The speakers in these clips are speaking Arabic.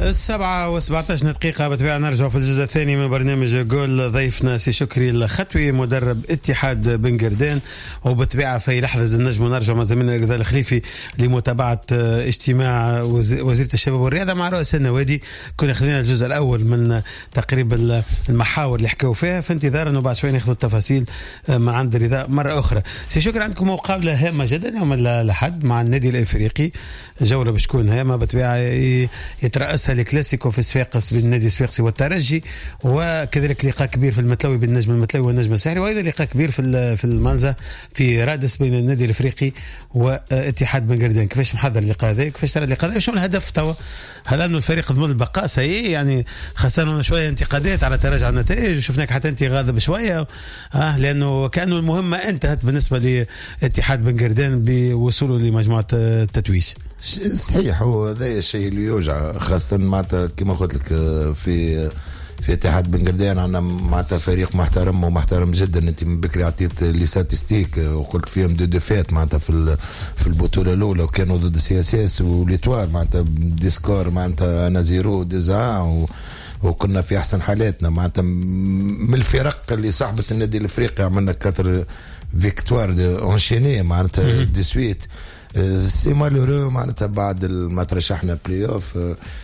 7:17 دقيقة. بتبع نرجع في الجزء الثاني من برنامج جول. ضيفنا سي شكري الخطوي مدرب اتحاد بن قردان، وبتبع في لحظة النجم ونرجع مع زميلنا رضا الخليفي لمتابعة اجتماع وزيرة الشباب والرياضة مع رؤساء النوادي. كنا خذينا الجزء الأول من تقريب المحاور اللي حكوا فيها، في انتظار أنه بعد شوي ناخذ التفاصيل مع عند رضا مرة أخرى. سي شكري، عندكم مقابلة هامة جدا يوم الأحد مع النادي الإفريقي، جولة بتكون هامة بتبع يترأسها الكلاسيكو في صفاقس بين نادي صفاقسي والترجي، وكذلك لقاء كبير في المتلوي بين النجم المتلوي والنجم الساحلي، وايضا لقاء كبير في المنزه في رادس بين النادي الافريقي واتحاد بن قردان. كيفاش محضر اللقاء هذا؟ كيفاش ترى اللقاء هذا؟ شنو الهدف توا؟ هل انه الفريق ضمن البقاء سيء؟ يعني خسرنا شويه انتقادات على تراجع النتائج، وشفناك حتى انت غاضب شويه لانه كانه المهمه انتهت بالنسبه لاتحاد بن قردان بوصوله لمجموعه التتويج. صحيح، هو هذا الشيء اللي يوجع، خاصة معناتها كما قلت لك في اتحاد بن قردان عندنا معناتها فريق محترم ومحترم جدا. انت من بكري عطيت لي ستاتستيك وقلت فيهم دو ديفات معناتها في البطولة الأولى، وكانوا ضد سي اس اس وليتوال معناتها ديسكور معناتها انا 0-2 وكنا في احسن حالاتنا معناتها من الفرق اللي صاحبة النادي الافريقي. عملنا 4 فيكتوار اونشيني معناتها دي سويت. سي مالورو معناتها بعد ما ترشحنا بلاي اوف.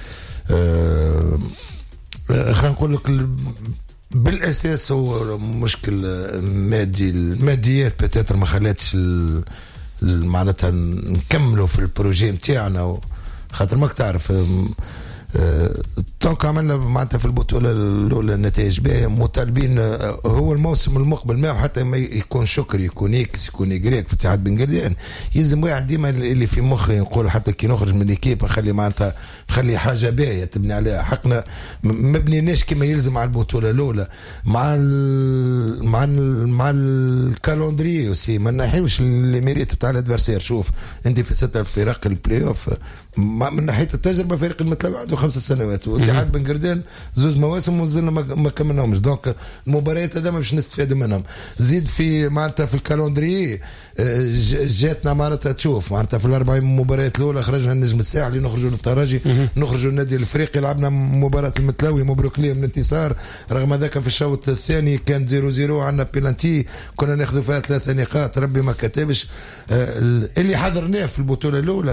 خلينا نقول لك بالاساس هو مشكل مادي، الماديات بتاتر ما خلاتش معناتها نكملوا في البروجي نتاعنا، خاطر ماك تعرف طونك عملنا معناتها في البطولة الأولى النتائج باهية، مطالبين هو الموسم المقبل ما حتى ما يكون شكري يكون اكس يكون يجريك في اتحاد بن قردان. يلزم واحد ديما اللي في مخي نقول حتى كي نخرج من الكيب نخلي معناتها نخلي حاجة باهية تبني عليها. حقنا ما بنيناش كما يلزم على البطولة الأولى مع الكالندري وسي ما نحيوش الميريت بتاع الادفرسير. شوف انت في 6 فرق البلاي اوف من ناحية التجربة فريق المتلوي عنده 5 سنوات، واتحاد بن قردان 2 مواسم وزلنا ما كملناهمش. دونك المباريات هذا ما باش نستفادوا منهم. زيد في معناتها في الكالندري جاتنا معناتها تشوف معناتها في 4 مباريات الأولى خرجنا النجم الساحلي، نخرجوا للترجي، نخرجوا النادي الافريقي، لعبنا مباراة المتلوي مبروك ليه من الانتصار. رغم ذلك في الشوط الثاني كان 0-0 عندنا بيلانتي كنا ناخذوا فيها 3 نقاط، ربي ما كتبش. اللي حضرناه في البطولة الأولى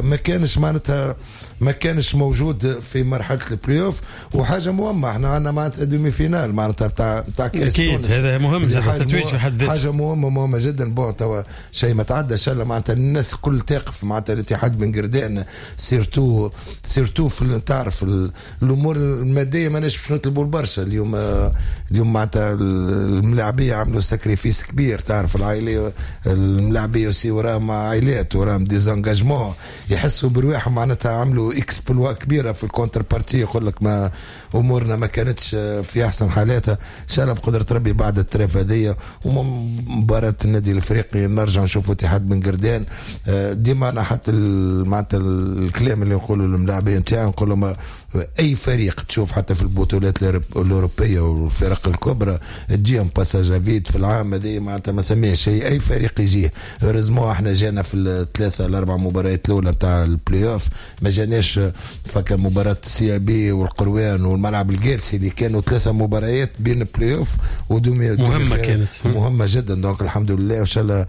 ما كانش موجود في مرحلة البلاي اوف. وحاجة مهمة احنا عندنا معناتها دومي فينال معناتها بتاع كاس تونس، هذا مهم التتويج في حد ذاته، حاجة مهمة جدا. بون توا شيء ما تعدى ان شاء الله معناتها الناس كل تقف معناتها الاتحاد بن قردان سيرتو في تعرف الامور الماديه ماناش باش نطلبوا البرشا. اليوم معناتها الملاعبيه عملوا ساكريفيس كبير، تعرف العائليه الملاعبيه وسي وراهم عائلات وراهم ديزانجاجمون يحسوا برواحهم معناتها عملوا اكسبلوا كبيره في الكونتر بارتي. يقول لك ما امورنا ما كانتش في احسن حالاتها. ان شاء الله بقدره ربي بعد الترف هذيا ومباراه النادي الافريقي نرجع نشوفوا اتحاد بن قردان. ديما انا حتى معناتها الكلام اللي نقولوا للملاعبين نتاعي نقول لهم اي فريق تشوف حتى في البطولات الاوروبيه والفرق الكبرى تجيهم باساج فيد في العام هذه معناتها ما ثماش شيء. اي فريق يجيه رزمو احنا جانا في 3-4 مباريات الاولى بتاع البلاي اوف ما جاناش فكر مباراه سي بي والقروان والملعب الجالسي اللي كانوا 3 مباريات بين البلاي اوف مهمه كانت مهمه جدا. دونك الحمد لله ان شاء الله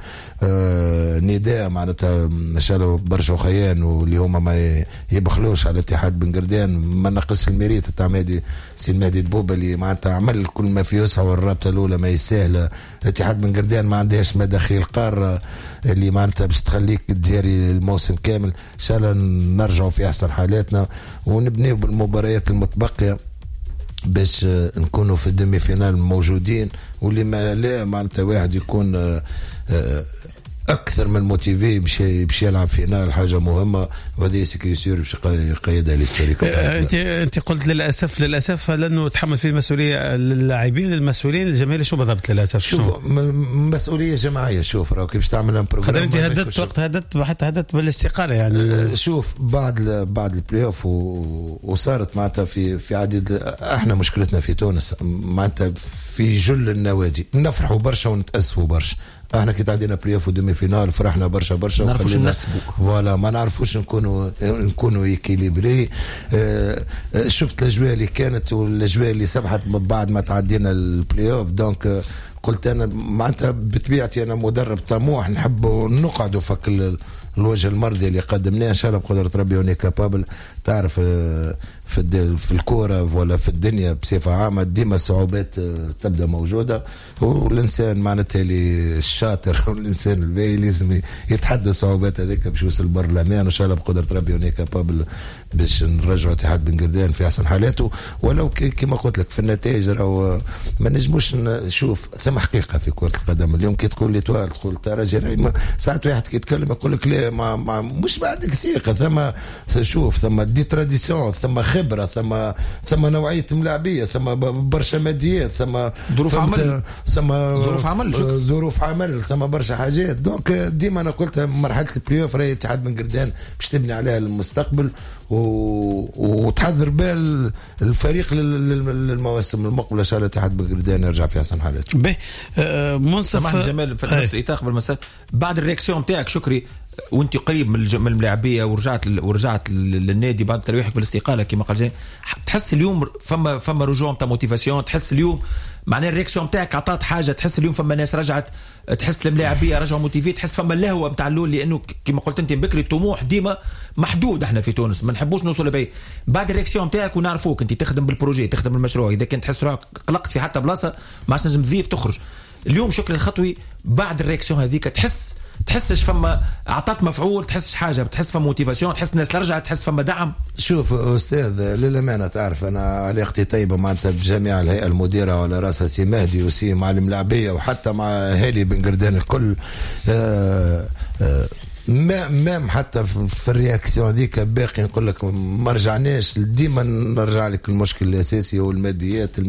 نداء معناتها ان شاء الله برشا وخيان واللي هما ما يبخلوش على الاتحاد بن قردان. ما نقص الميريت تاع مهدي سي مهدي دبوبه اللي معناتها عمل كل ما في وسعه، والرابطه الاولى ما يسهل. الاتحاد بن قردان ما عندهاش مداخيل قاره اللي معناتها باش تخليك تجاري الموسم كامل. ان شاء الله نرجعوا في احسن حالاتنا ونبنيو بالمباريات المتبقيه باش نكونوا في الدومي فينال موجودين. واللي ما لا معناتها واحد يكون اكثر من موتيفي باش يلعب فينال حاجه مهمه، وهذه سيكيسير باش يقيدها الهستوريك. انت قلت للاسف لانه تحمل فيه المسؤوليه للاعبين المسؤولين الجماهير. شو بالضبط للاسف؟ شوف مسؤوليه جماعيه. شوف راك باش تعمل بروجرام. انت هددت بالاستقاله يعني. شوف بعد البلاي اوف وصارت معناتها في عديد. احنا مشكلتنا في تونس معناتها في جل النوادي. نفرحوا برشا ونتأسفوا برشا. احنا كي تعدينا بليوف ودومي فينال فرحنا برشا ما نعرفوش نسبوا فوالا، ما نعرفوش نكونوا ايكيليبري. شفت الاجواء اللي كانت والاجواء اللي سبحت بعد ما تعدينا البليوف. دونك قلت انا معناتها بطبيعتي انا مدرب طموح، نحب نقعدوا فك الوجه المرضي اللي قدمناه ان شاء الله بقدره ربي وني كابابل. تعرف في الكوره ولا في الدنيا بصفه عامه ديما الصعوبات تبدا موجوده، والانسان معناتها اللي الشاطر والانسان الباهي لازم يتحدى الصعوبات هذيك باش يوصل البرلمان ان شاء الله بقدره ربي وني كابابل باش نرجعوا اتحاد بن قردان في احسن حالاته. ولو كما قلت لك في النتائج راهو ما نجموش نشوف ثم حقيقه في كره القدم. اليوم كي تقول لي تقول ترجي ساعات واحد كي يتكلم يقول لك لا ما مش بعدك ثقه. ثم شوف ثم دي تراديسيون، ثم خبره، ثم نوعيه ملاعبيه، ثم برشا ماديات، ثم ظروف عمل، ثم برشا حاجات. دونك ديما انا قلت مرحله البلاي اوف راهي اتحاد بن قردان باش تبني عليها المستقبل وتحضر بال الفريق للمواسم المقبله ان شاء الله اتحاد بن قردان يرجع في احسن حالاته. به منصف سمعني جمال في نفس الاطار قبل المساء بعد الرياكسيون تاعك شكري وانت قريب من الملاعبيه ورجعت للنادي بعد تريحك بالاستقاله كما قال جاي، تحس اليوم فما رجوع تاع موتيفاسيون؟ تحس اليوم معناه الرياكسيون تاعك عطات حاجه؟ تحس اليوم فما ناس رجعت، تحس الملاعبيه رجعوا موتيفي، تحس فما اللهوه نتاع الاول؟ لانه كما قلت انت بكري الطموح ديما محدود، احنا في تونس ما نحبوش نوصل لبعيد. بعد الرياكسيون تاعك ونعرفوك انت تخدم بالبروجي تخدم بالمشروع، اذا كنت تحس روحك قلقت في حتى بلاصه ما عادش تنجم تضيف تخرج. اليوم شكل الخطوي بعد الرياكسيون هذيك تحسش فما عطات مفعول؟ تحسش حاجه؟ بتحس فما موتيفاسيون؟ تحس الناس رجعت؟ تحس فما دعم؟ شوف استاذ للامانه تعرف انا علاقتي طيبه معناتها بجميع الهيئه المديره وعلى راسها سي مهدي وسي مع الملاعبيه وحتى مع اهالي بن قردان الكل. مام حتى في الرياكسيون ذيك باقي نقول لك ما رجعناش. ديما نرجع لك المشكل الاساسي هو الماديات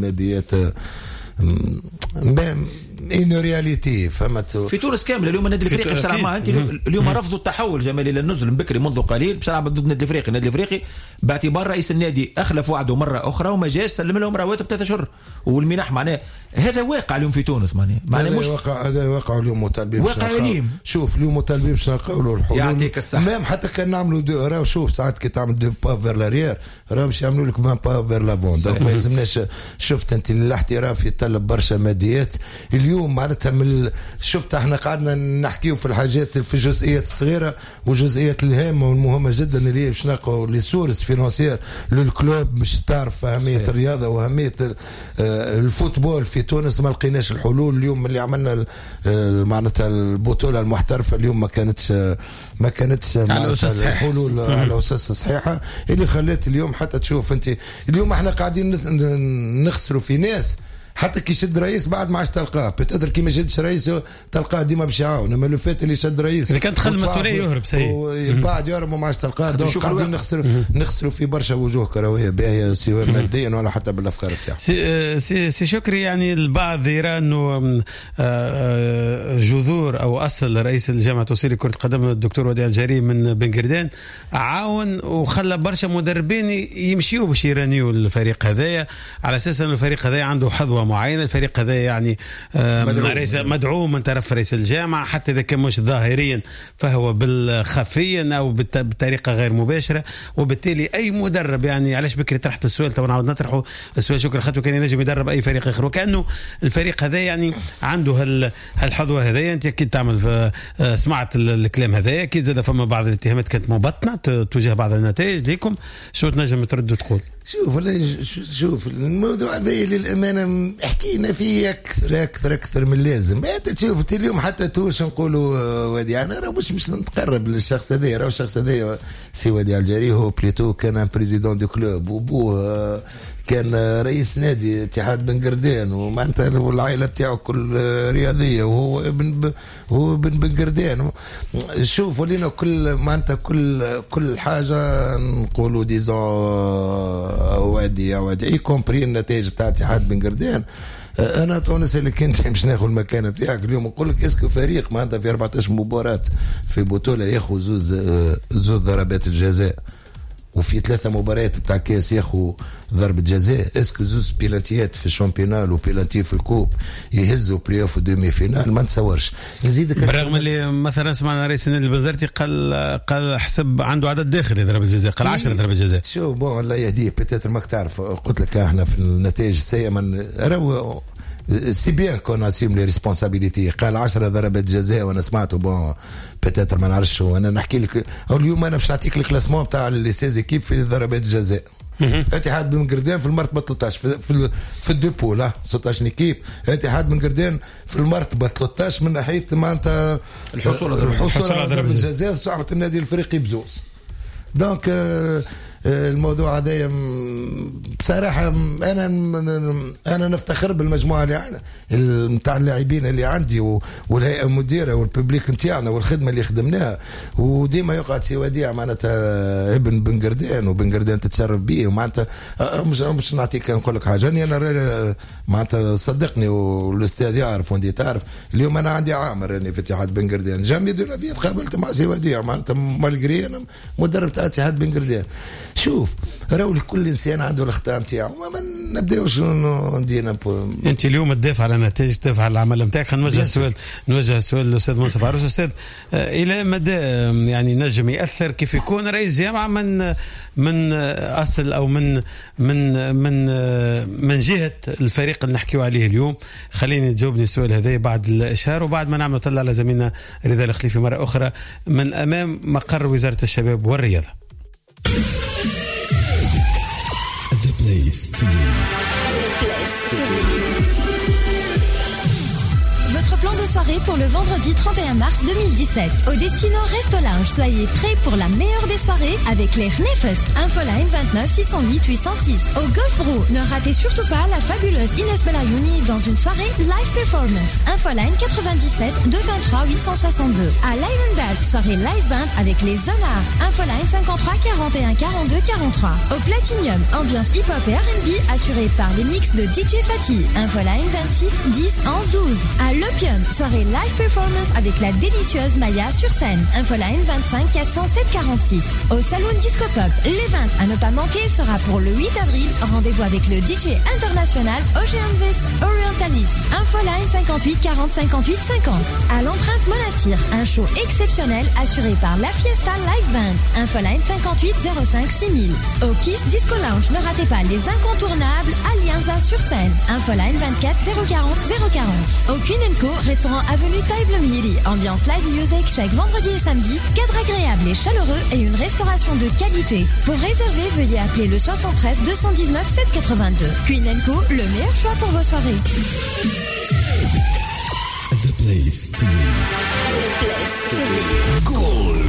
إنه رياليتي فهمت. في تونس كامله اليوم النادي الافريقي باش تلعب معاه اليوم رفضوا التحول جمالي للنزل من بكري منذ قليل باش تلعب ضد النادي الافريقي باعتبار رئيس النادي اخلف وعده مره اخرى وما جاش سلم لهم رواتب 3 اشهر والمنح. معناه هذا واقع اليوم في تونس. معناه مش هذا واقع اليوم مطالبين واقع اليوم. شوف اليوم مطالبين باش نلقاو له الحلول. يعطيك الصحه. مام حتى كان نعملوا راهو شوف ساعات كي تعمل دو با فير لاريير راهو باش يعملوا لك 20 با فير لافون. دونك ما يلزمناش. شفت انت الاحتراف يتطلب برشا ماديات اليوم معناتها شفت احنا قعدنا نحكيو في الحاجات في الجزئيات الصغيره والجزئيات الهامه والمهمه جدا اللي هي باش نلقاو لي سورس فينانسيير للكلوب باش تعرف اهميه الرياضه واهميه الفوتبول في تونس. ما لقيناش الحلول اليوم اللي عملنا معناتها البطوله المحترفه اليوم ما كانتش على اساس الحلول على اساس صحيحه اللي خلات اليوم حتى تشوف انت اليوم احنا قاعدين نخسروا في ناس حتى كي شد رئيس بعد ما عادش تلقاه بتقدر كي ما شدش رئيس تلقاه ديما باش يعاون. اما لو فات اللي شد رئيس اللي كان دخل المسؤوليه يهرب بعد يهرب وما عادش تلقاه. دونك قاعدين نخسروا في برشا وجوه كرويه باهيه سواء ماديا ولا حتى بالافكار بتاعها. سي شكري يعني البعض يرى انه جذور او اصل رئيس الجامعه التونسيه لكره القدم الدكتور وديع الجاري من بن قردان عاون وخلى برشا مدربين يمشيوا باش يرانيوا الفريق هذايا على اساس ان الفريق هذايا عنده حظوه معينه. الفريق هذا يعني مدعوم من طرف رئيس الجامعه حتى اذا كان مش ظاهريا فهو بالخفيا او بطريقه غير مباشره. وبالتالي اي مدرب يعني علاش بكري طرحت السؤال طبعا عاود نطرحه السؤال شكرا خطوه كان ينجم يدرب اي فريق اخر وكانه الفريق هذا يعني عنده هالحظوه هذايا. انت اكيد تعمل سمعت الكلام هذايا اكيد زاد فما بعض الاتهامات كانت مبطنه تواجه بعض النتائج ليكم. شو تنجم ترد وتقول؟ شوف الموضوع هذا للامانه حكينا فيه اكثر من اللازم. انت تشوف اليوم حتى توش نقولوا وديع انا راه مش نتقرب للشخص هذا. راه الشخص هذا سي وديع الجاري هو بليتو كان بريزيدون دو كلوب وبوه كان رئيس نادي اتحاد بن قردان ومعناتها العائله بتاعه كل رياضيه وهو ابن بن قردان. شوف ولينا كل معناتها كل حاجه نقولوا ديزون وادي اي كومبري النتائج بتاع اتحاد بن قردان. انا تونسي اللي كنت باش ناخذ المكانه بتاعك اليوم نقول لك اسكو فريق معناتها في 14 مباراه في بطوله ياخذ زوز ضربات الجزاء وفي 3 مباريات بتاع كاس ياخو ضربة جزاء. اسكو زوز بيلانتيات في الشامبيونال وبيلانتي في الكوب يهزوا بلاي اوف ودومي فينال؟ ما نتصورش. نزيدك بالرغم اللي مثلا سمعنا رئيس النادي البنزرتي قال حسب عنده عدد داخلي ضربة جزاء، قال 10 ضربة جزاء. شو بون الله يهديه بيتيتر ماك تعرف. قلت لك احنا في النتائج السيئة من راهو سي بيان كون اسيم لي ريسبونسابيلتي. قال 10 ضربات جزاء وانا سمعته بون بيتيتر ما نعرفش. وانا نحكي لك اليوم انا باش نعطيك الكلاسمون تاع لي 16 ايكيب في ضربات الجزاء. اتحاد بن قردان في المرتبه 13 في الدوبول 16 ايكيب. اتحاد بن قردان في المرتبه 13 من ناحيه معناتها الحصول على ضربه الجزاء. صعبه النادي الافريقي بزوز. دونك الموضوع هذا بصراحه انا نفتخر بالمجموعه اللي نتاع اللاعبين اللي عندي والهيئه المديره والببليك نتاعنا والخدمه اللي خدمناها. وديما يقعد سي وديع معناتها ابن بن قردان وبن قردان تتشرف به. ومعناتها مش نعطيك نقول لك حاجه انا معناتها صدقني والاستاذ يعرف وندي تعرف. اليوم انا عندي عامر راني في اتحاد بن قردان جامي دو لافي تقابلت مع سي وديع معناتها مالغري انا مدرب تاع اتحاد بن قردان. شوف راهو كل انسان عنده الاخطاء نتاعو ما نبداوش ندينا. انت اليوم تدافع على نتائج تدافع على العمل نتاعك. خلينا نوجه سؤال للاستاذ منصف عروس. استاذ الى مدى يعني نجم ياثر كيف يكون رئيس جامعه من اصل او من جهه الفريق اللي نحكيو عليه اليوم؟ خليني تجاوبني السؤال هذا بعد الاشهار وبعد ما نعمل نطلع على زميلنا رضا الخليفي مره اخرى من امام مقر وزاره الشباب والرياضه. The place to be. The place to be. Votre plan de soirée pour le vendredi 31 mars 2017. Au Destino Resto Lounge, soyez prêts pour la meilleure des soirées avec les Knefes. Infoline 29 608 806. Au Golf Bro, ne ratez surtout pas la fabuleuse Inès Belayouni dans une soirée live performance. Infoline 97 223 862. À Livenberg, soirée live band avec les Zonards. Infoline 53 41 42 43. Au Platinum, ambiance hip-hop et R&B assurée par les mix de DJ Fatih. Infoline 26 10 11 12. À L'Opium, soirée live performance avec la délicieuse Maya sur scène. Infoline 25 407 46. Au Saloon Disco Pop, l'event à ne pas manquer sera pour le 8 avril. Rendez-vous avec le DJ international Oceanvis Orientalis. Infoline 58 40 58 50. À l'Empreinte Monastir, un show exceptionnel assuré par la Fiesta Live Band. Infoline 58 05 6000. Au Kiss Disco Lounge, ne ratez pas les incontournables Alianza sur scène. Infoline 24 040 040. Au Queen & Co, restaurant avenue Taïble-Miri. Ambiance live music chaque vendredi et samedi. Cadre agréable et chaleureux et une restauration de qualité. Pour réserver, veuillez appeler le 73 219 782. Queen & Co, le meilleur choix pour vos soirées. The place to be. The place to be. Goal.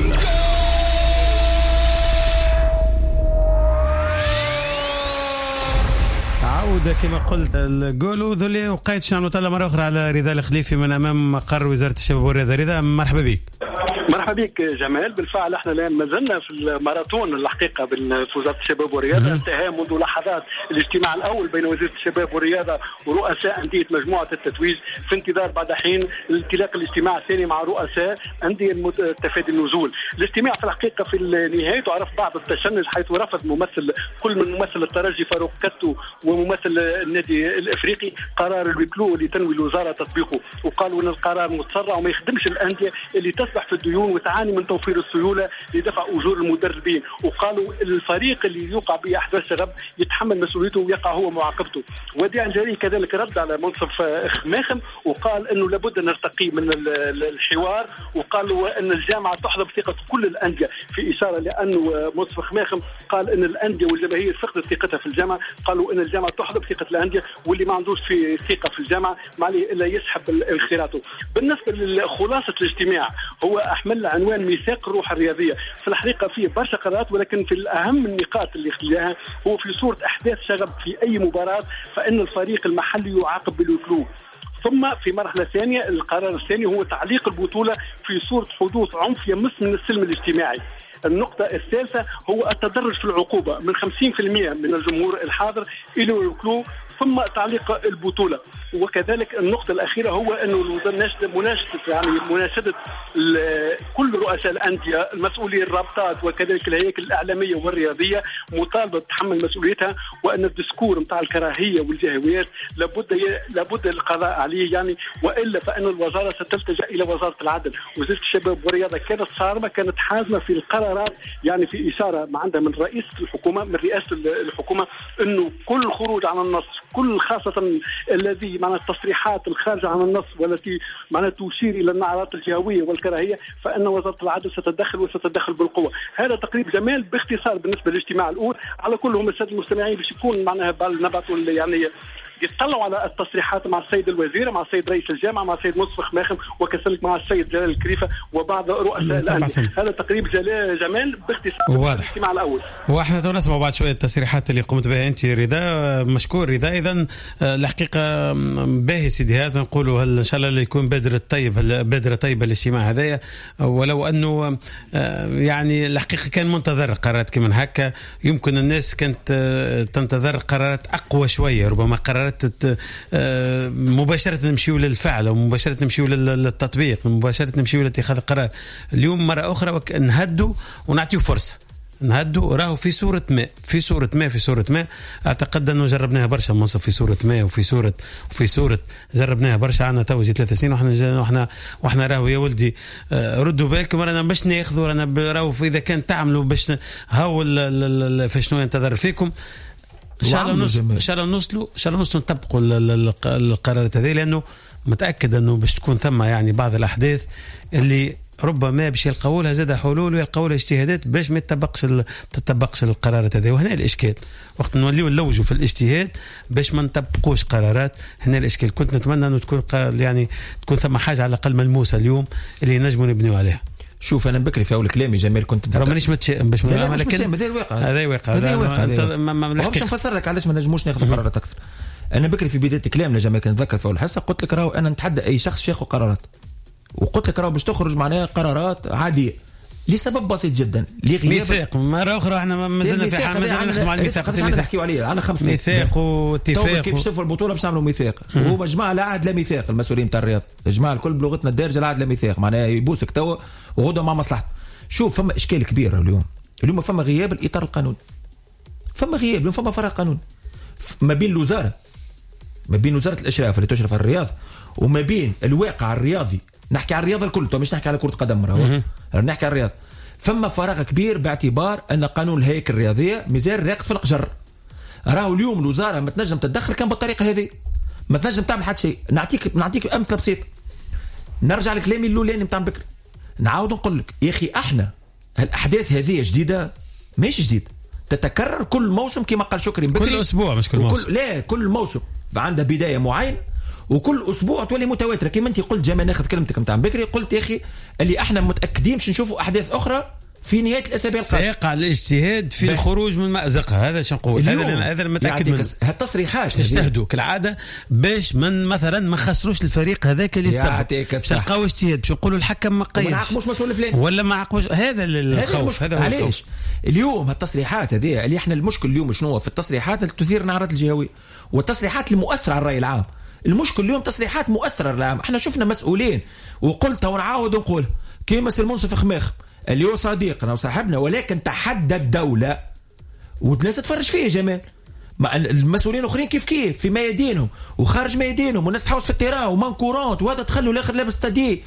عودة كما قلت الجول وذولي وقيت شان نطلع مرة أخرى على رضا الخليفي من أمام مقر وزارة الشباب والرياضة. رضا مرحبا بك. مرحبا بك جمال. بالفعل احنا الان ما زلنا في الماراثون الحقيقه في وزاره الشباب والرياضه. انتهى منذ لحظات الاجتماع الاول بين وزيره الشباب والرياضه ورؤساء انديه مجموعه التتويج في انتظار بعد حين الانطلاق الاجتماع الثاني مع رؤساء انديه تفادي النزول. الاجتماع في الحقيقه في نهايته عرف بعض التشنج حيث رفض كل من ممثل الترجي فاروق كتو وممثل النادي الافريقي قرار الوكلو اللي تنوي الوزاره تطبيقه، وقالوا ان القرار متسرع وما يخدمش الانديه اللي تسبح في الديون وتعاني من توفير السيوله لدفع اجور المدربين، وقالوا الفريق اللي يوقع به احداث شغب يتحمل مسؤوليته ويقع هو معاقبته. وديع الجري كذلك رد على منصف خماخم وقال انه لابد ان نرتقي من الحوار، وقالوا ان الجامعه تحظى بثقه كل الانديه، في اشاره لانه منصف خماخم قال ان الانديه والجماهير فقدت ثقتها في الجامعه، قالوا ان الجامعه تحظى بثقه الانديه واللي ما عندوش في ثقه في الجامعه ما عليه الا يسحب انخراطه. بالنسبه لخلاصه الاجتماع هو احمل عنوان ميثاق الروح الرياضيه، في الحقيقه فيه برشا قرارات ولكن في الاهم النقاط اللي خلاها هو في صوره احداث شغب في اي مباراه فان الفريق المحلي يعاقب بالوكلو. ثم في مرحلة ثانية القرار الثاني هو تعليق البطولة في صورة حدوث عنف يمس من السلم الاجتماعي. النقطة الثالثة هو التدرج في العقوبة من 50% من الجمهور الحاضر إلى الكلو ثم تعليق البطولة. وكذلك النقطة الأخيرة هو أنه مناشدة كل رؤساء الأندية المسؤولين الرابطات وكذلك الهياكل الإعلامية والرياضية مطالبة بتحمل مسؤوليتها، وأن الدستور متاع الكراهية والجهويات لابد القضاء عليه يعني، وإلا فإن الوزارة ستلتجأ إلى وزارة العدل. وزارة الشباب والرياضة كانت صارمة، كانت حازمة في القرارات يعني، في إشارة ما عندها من رئيسة الحكومة أنه كل خروج عن النص، كل خاصة الذي معنى التصريحات الخارجة عن النص والتي معنى تشير إلى النعرات الجهوية والكراهية، فإن وزارة العدل ستتدخل بالقوة. هذا تقريب جمال باختصار بالنسبة للاجتماع الأول. على كلهم السادة المستمعين باش يكون معناها بالنبط يعني يطلعوا على التصريحات مع السيد الوزير، مع السيد رئيس الجامعة، مع السيد مصطفى خماخم، وكذلك مع السيد جلال الكريفة وبعض رؤساء الأندية. هذا تقريب جمال باختصار الاجتماع الأول. واحنا نسمع بعد شوية التصريحات اللي قمت بها أنت رضا، مشكور رضا. إذا الحقيقة باهي سيدي هذا نقولوا إن شاء الله يكون بدر طيبة الاجتماع هذايا، ولو أنه يعني الحقيقة كان منتظر قرارات كمان هكا. يمكن الناس كانت تنتظر قرارات أقوى شوية، ربما قرارات مباشرة نمشيو للفعل أو مباشرة نمشيو للتطبيق، مباشرة نمشيو لاتخاذ القرار. اليوم مرة أخرى نهدوا ونعطيو فرصة، نهدوا راهو في صورة ما أعتقد أنه جربناها برشا منصف في صورة ما وفي صورة جربناها برشا. عنا توجي 3 سنين وإحنا راهو يا ولدي ردوا بالكم رانا باش ناخذوا، رانا راهو إذا كان تعملوا باش هاو فشنو ينتظر فيكم. إن شاء الله نوصلوا نطبقوا القرارات هذه، لأنه متأكد أنه باش تكون ثم يعني بعض الأحداث اللي ربما باش يلقوا لها زاد حلول ويلقوا لها اجتهادات باش ما تطبقش القرارات هذه. وهنا الإشكال وقت نوليو نلوجوا في الاجتهاد باش ما نطبقوش قرارات. هنا الإشكال. كنت نتمنى أنه تكون ثم حاجة على الأقل ملموسة اليوم اللي نجموا نبنيو عليها. شوف انا بكري في اول كلامي جميل كنت مانيش متشائم باش هذا الواقع، هذا واقع باش نفسر لك علاش ما نجموش ناخذ قرارات اكثر. انا بكري في بدايه كلامنا جماعه كنت نتذكر في اول حصه قلت لك راهو انا نتحدى اي شخص ياخذ قرارات، وقلت لك راهو باش تخرج معناها قرارات عاديه لسبب بسيط جدا، لغياب ميثاق. مرة أخرى احنا ما زلنا في حال ما نخدموا على الميثاق. احنا نحكيوا عليه على 5 ميثاق واتفاق. كيف شوفوا البطولة باش نعملوا ميثاق، وهما جماعة لا عاد لا ميثاق. المسؤولين تاع الرياض الجماعة الكل بلغتنا الدارجة لا عاد لا ميثاق، معناها يبوسك توا وغدوة مع مصلحته. شوف فما إشكال كبير اليوم فما غياب الإطار القانوني، فما غياب، فما فراغ قانوني ما بين الوزارة، ما بين وزارة الإشراف اللي تشرف على الرياض، وما بين الواقع الرياضي. نحكي على الرياضة الكل، مش نحكي على كرة قدم مرة، نحكي على الرياض. فما فراغ كبير باعتبار أن قانون الهيكل الرياضية مازال راقد في القجر. راهو اليوم الوزارة ما تنجم تتدخل كان بالطريقة هذه، ما تنجم تعمل حتى شيء. نعطيك أمثلة بسيطة. نرجع لكلامي الأولاني متاع بكري، نعاود نقول لك يا أخي احنا الأحداث هذه جديدة، ماشي جديد، تتكرر كل موسم كما قال شكري بكري، كل أسبوع مش كل موسم. لا كل موسم عندها بداية معينة وكل اسبوع تولي متواتره. كما انت قلت جمال ناخذ كلمتك نتاع بكري، قلت يا اخي اللي احنا متاكدين باش نشوفوا احداث اخرى في نهايه الاسابيع القادمه. سيقع الاجتهاد في الخروج من مأزقها، هذا شنقول، هذا المتاكد منه. هالتصريحات نجتهدوا كالعاده باش من مثلا ما خسروش الفريق هذاك اللي تسبب، باش نلقاو اجتهاد، باش نقولوا الحكم ما قيدش، ما عاقبوش مسؤول الفلاني ولا ما عاقبوش. هذا الخوف، هذا علاش اليوم هالتصريحات هذه اللي احنا المشكل اليوم شنو في التصريحات اللي تثير نعرات الجهويه والتصريحات المؤثره على الراي العام. المشكل اليوم تصريحات مؤثرة العام. احنا شفنا مسؤولين وقلت ونعاود ونقول كيما سي المنصف خماخ اللي هو صديقنا وصاحبنا، ولكن تحدى الدولة والناس تفرج فيه جمال. المسؤولين الاخرين كيف في ميادينهم وخارج ميادينهم، والناس تحوس في التيران ومانكورونت، وهذا تخلوا الاخر لابس تدي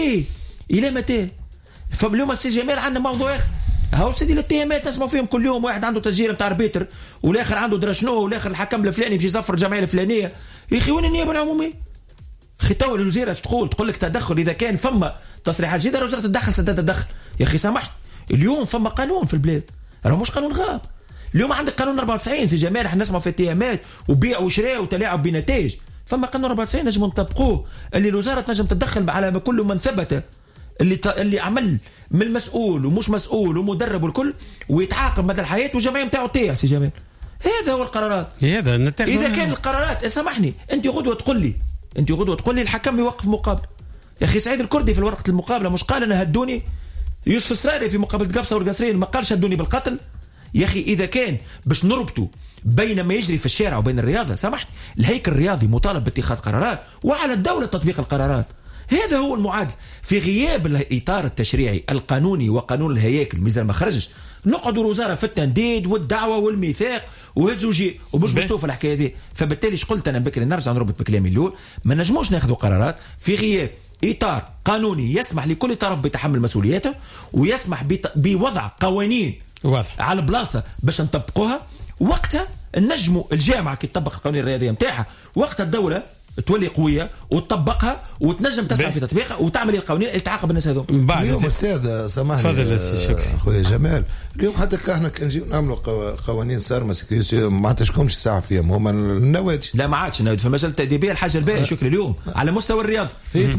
الى متى؟ فاليوم السي جمال عندنا موضوع اخر. هاو سيدي الاتهامات نسمعوا فيهم كل يوم، واحد عنده تسجيل نتاع اربيتر والاخر عنده درشنو والاخر الحكم الفلاني باش يصفر الجمعيه الفلانيه. يا اخي وين النيابه العموميه؟ اخي تو الوزيره تقول لك تدخل اذا كان فما تصريحات جديده الوزاره تتدخل سداد تدخل. يا اخي سامحني، اليوم فما قانون في البلاد، راه مش قانون غاب. اليوم عندك قانون 94 سي جمال، احنا نسمعوا في اتهامات وبيع وشراء وتلاعب بنتائج. فما قانون 94 نجم نطبقوه، اللي الوزاره تنجم تتدخل على كل من ثبت اللي عمل من المسؤول ومش مسؤول ومدرب والكل، ويتعاقب مدى الحياه والجمعيه نتاعو تاع سي جمال. هذا هو القرارات. هذا اذا كان القرارات سامحني انت غدوه تقول لي انت غدوه تقول لي الحكم يوقف مقابله. يا اخي سعيد الكردي في ورقه المقابله مش قال انا هدوني؟ يوسف السراري في مقابله قفصه والقصرين ما قالش هدوني بالقتل؟ يا اخي اذا كان باش نربطوا بين ما يجري في الشارع وبين الرياضه، سامحني، الهيكل الرياضي مطالب باتخاذ قرارات وعلى الدوله تطبيق القرارات. هذا هو المعادل. في غياب الاطار التشريعي القانوني وقانون الهياكل مازال ما خرجش، نقعدوا الوزاره في التنديد والدعوه والميثاق وهزوجي ومش بشوف الحكايه دي. فبالتالي ايش قلت انا بكري، نرجع نربط بكلامي الاول، ما نجموش ناخذوا قرارات في غياب اطار قانوني يسمح لكل طرف بتحمل مسؤولياته ويسمح بوضع قوانين واضح على البلاصه باش نطبقوها. وقتها نجموا الجامعه كي تطبق القوانين الرياضيه نتاعها، وقتها الدوله تولي قويه وتطبقها وتنجم تسعى في تطبيقها وتعمل القوانين اللي تعاقب الناس هذوم. اليوم استاذ سامحني تفضل اخويا جمال، اليوم حتى احنا كان نجيو نعملوا قوانين صارمه ما عطشكمش ساعه فيهم هما النوادي. لا ما عادش النوادي في المجال التأديبية الحاجه الباقيه شكرا اليوم على مستوى الرياض.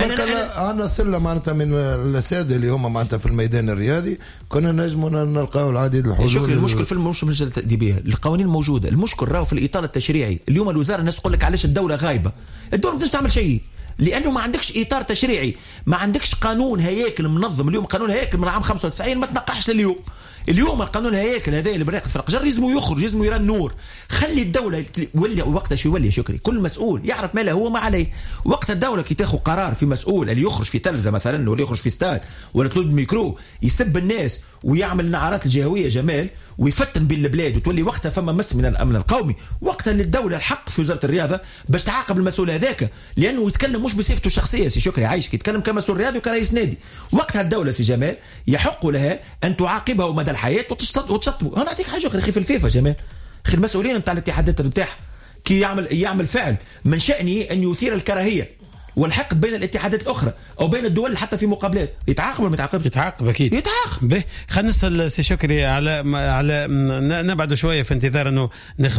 انا ثله معناتها من الاساتذه اللي هما معناتها في الميدان الرياضي كنا نجموا نلقاو العديد الحلول. شكرا. المشكل في المجال التأديبية القوانين موجوده، المشكل راهو في الاطار التشريعي. اليوم الوزاره الناس تقول لك علاش الدوله غايبه، الدولة ما تعمل شيء لانه ما عندكش اطار تشريعي، ما عندكش قانون هياكل منظم. اليوم قانون هياكل من عام 95 ما تنقحش لليوم. اليوم القانون الهياكل هذا اللي بريق فرق جر لازم يخرج، لازم يرى النور. خلي الدوله ولي وقتها شو يولي شكري كل مسؤول يعرف ما له هو ما عليه. وقت الدوله كي تاخذ قرار في مسؤول اللي يخرج في تلفزه مثلا ولا يخرج في ستاد ولا تلد ميكرو يسب الناس ويعمل نعرات الجهويه جمال ويفتن بين البلاد وتولي وقتها فما مس من الامن القومي، وقتها للدوله الحق في وزاره الرياضه باش تعاقب المسؤول هذاك لانه يتكلم مش بصفته الشخصيه. سي شكري عايشك يتكلم كمسؤول رياضي وكرئيس نادي. وقتها الدوله سي جمال يحق لها ان تعاقبه مدى الحياه وتشطبه. انا اعطيك حاجه اخرى في الفيفا جمال، اخي المسؤولين نتاع الاتحادات نتاعها كي يعمل فعل من شأنه ان يثير الكراهيه والحقد بين الاتحادات الاخرى او بين الدول حتى في مقابلات، يتعاقب ولا ما يتعاقبش؟ يتعاقب اكيد يتعاقب. به خلينا نسال سي شكري على نبعد شويه في انتظار انه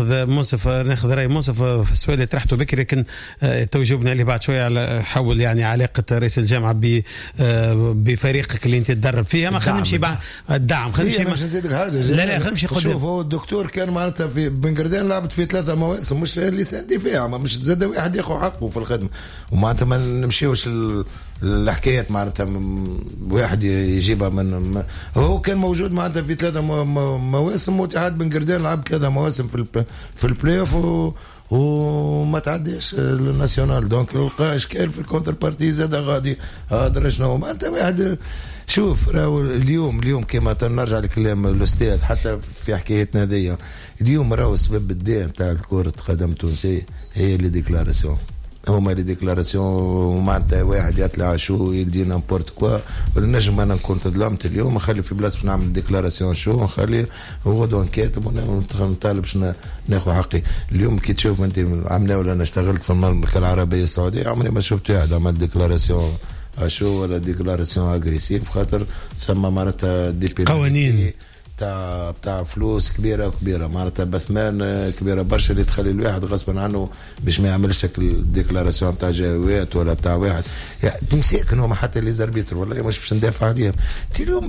ناخذ راي منصف في السؤال اللي طرحته بكري، لكن تو جاوبنا عليه بعد شويه على حول يعني علاقه رئيس الجامعه بفريقك اللي انت تدرب فيها. ما خلينا نمشي بعد الدعم، خلينا نمشي مش نزيدك حاجه. لا خلينا نمشي قدام. شوف هو الدكتور كان معناتها في بنقردان لعبت في 3 مواسم مش اللي سادي فيها، مش زاد واحد ياخذ حقه في الخدمه ومعناتها ما نمشيوش الحكايات معناتها واحد يجيبها من هو كان موجود معناتها في 3 مواسم واتحاد بنقردان لعب 3 مواسم في البلاي اوف وما تعديش الناسيونال. دونك لقى اشكال في الكونتر بارتي زاد غادي هذا شنو معناتها واحد. شوف راهو اليوم كما نرجع لكلام الاستاذ حتى في حكايتنا هذيا، اليوم راهو سبب الدين نتاع كرة قدم تونسية هي اللي ديكلاراسيون. هما اللي ديكلاراسيون معناتها واحد يطلع شو يدي نامبورت كوا. نجم انا كنت ظلمت اليوم نخلي في بلاصه باش نعمل ديكلاراسيون شو نخلي غدوه نكاتب ونطالب باش ناخذ حقي. اليوم كي تشوف انت عملنا ولا انا اشتغلت في المملكه العربيه السعوديه عمري ما شفت واحد عمل ديكلاراسيون شو ولا ديكلاراسيون اغريسيف خاطر ثم معناتها قوانين بتاع فلوس كبيره معناتها بثمان كبيره برشا اللي تخلي الواحد غصبا عنه باش ما يعملش الديكلاراسيون بتاع جهويات ولا بتاع واحد يعني مساكن هما حتى اللي زربيتر والله مش باش ندافع عليهم. اليوم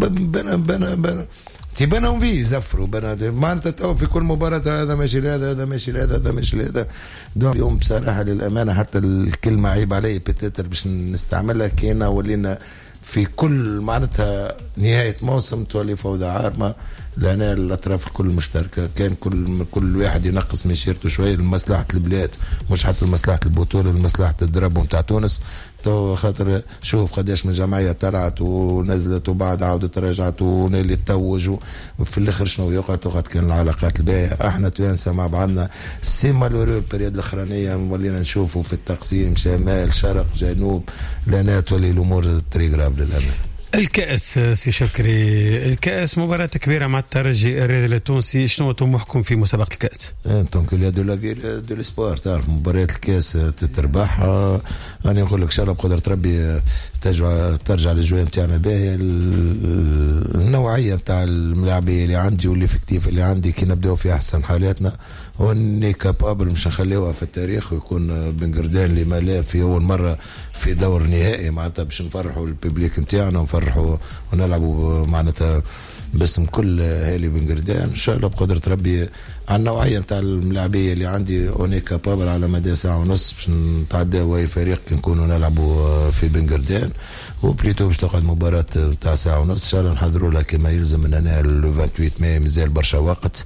بنهم فيه يزفروا معناتها تو في كل مباراة هذا ماشي لهذا هذا ماشي لهذا هذا ماشي لهذا. اليوم بصراحة للأمانة حتى الكلمة عيب علي بتتر باش نستعملها كينا ولينا في كل معناتها نهاية موسم تولي فوضى عارمة لأن الأطراف الكل مشتركة. كان كل واحد ينقص من شيرته شوية لمصلحة البلاد مش حتى لمصلحة البطولة لمصلحة الدرب متاع تونس. تو خاطر شوف قداش من جمعية طلعت ونزلت وبعد عودت رجعت ونالي تتوج وفي الاخر شنو يقعد كان العلاقات الباهية. احنا توانسة مع بعضنا سي مالورو البريود الاخرانية ولينا نشوفوا في التقسيم شمال شرق جنوب لأنها تولي الامور تريغراف للأمانة. الكأس سي شكري، الكأس مباراة كبيرة مع الترجي الرياضي التونسي، شنو طموحكم في مسابقة الكأس؟ دونك il y a de la vie de l'espoir. تعرف مباريات الكأس تتربح أنا نقول لك إن شاء الله بقدرة ربي ترجع للجوية نتاعنا باهية. النوعية نتاع الملاعبية اللي عندي والإفكتيف اللي عندي كي نبداو في أحسن حالاتنا وني كابابل مش نخليوها في التاريخ ويكون بنقردان اللي ما لا في أول مرة في دور نهائي معناتها باش نفرحوا الببليك نتاعنا ونفرحوا نفرحوا ونلعبوا معناتها باسم كل هالي بنقردان ان شاء الله بقدره ربي. على النوعيه نتاع الملاعبيه اللي عندي اوني كابابل على مدى ساعه ونص باش نتعداو اي فريق نكونوا نلعبوا في بنقردان، وبليتو باش تقعد مباراه تاع ساعه ونص ان شاء الله نحضروا لها كما يلزم من هنا ل 28 ماي. مازال برشا وقت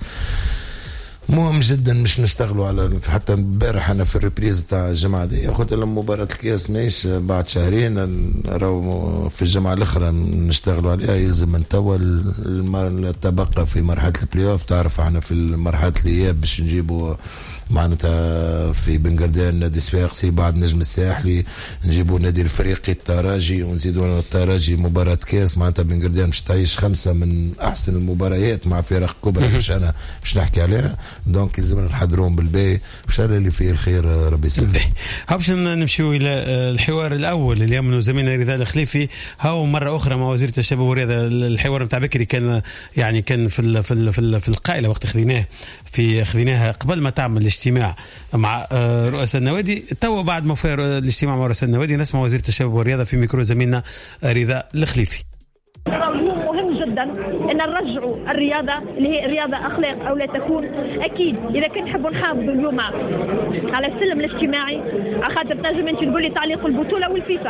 مهم جدا مش نشتغلوا على حتى امبارح انا في الريبريز تاع الجمعه دي قلت لهم مباراه الكاس ماهيش بعد شهرين راهو في الجمعه الاخرى نشتغلوا عليها. يلزم من توا التبقى في مرحله البلاي اوف. تعرف احنا في مرحله الاياب باش نجيبوا معناتها في بنقردان نادي صفاقسي، بعد نجم الساحلي نجيبوا نادي الفريقي التراجي ونزيدوا التراجي مباراة كاس. معناتها بنقردان باش تعيش 5 من احسن المباريات مع فرق كبرى مش انا باش نحكي عليها. دونك لازمنا نحضرون بالباهي ان شاء الله اللي فيه الخير ربي يسلمك. باش نمشيو الى الحوار الاول اللي يمنو زميلنا رضا الخليفي. هاو مره اخرى مع وزيره الشباب والرياضه. الحوار نتاع بكري كان يعني كان في القائله وقت خذيناها قبل ما تعمل الاجتماع مع رؤساء النوادي. توا بعد ما في الاجتماع مع رؤساء النوادي نسمع وزيرة الشباب والرياضة في ميكرو زميلنا رضا الخليفي. مهم جدا ان نرجعوا الرياضه اللي هي رياضه اخلاق او لا تكون. اكيد اذا كنت نحبوا نحافظوا اليوم على السلم الاجتماعي على خاطر تنجم انت تقول لي تعليق البطوله والفيفا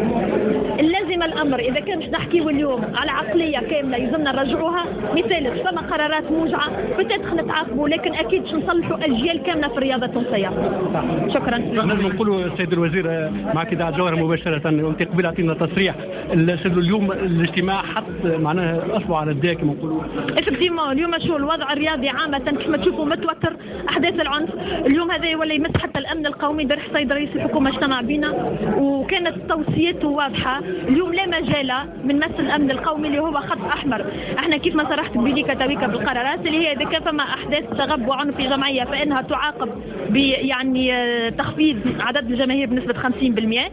اللازم الامر. اذا كان باش نحكيوا اليوم على عقليه كامله يلزمنا نرجعوها. مثال فما قرارات موجعه بتدخل نتعاقبوا، لكن اكيد باش نصلحوا اجيال كامله في الرياضه التونسيه. شكرا. لازم نقولوا السيد الوزير معك اذاعه الجوهره مباشره. وانت قبل اعطينا تصريح اليوم الاجتماع حط معناها اصبعوا على الداك كما نقولوا. افكتيفمون اليوم شو الوضع الرياضي عامه كما تشوفوا متوتر. احداث العنف اليوم هذا ولا يمس حتى الامن القومي. درح سيد رئيس الحكومه اجتمع بنا وكانت توصيته واضحه. اليوم لا مجال من مس الامن القومي اللي هو خط احمر. احنا كيف ما صرحت بليكا تويكا بالقرارات اللي هي اذا كان فما احداث تغب وعنف في جمعيه فانها تعاقب يعني تخفيض عدد الجماهير بنسبه 50%.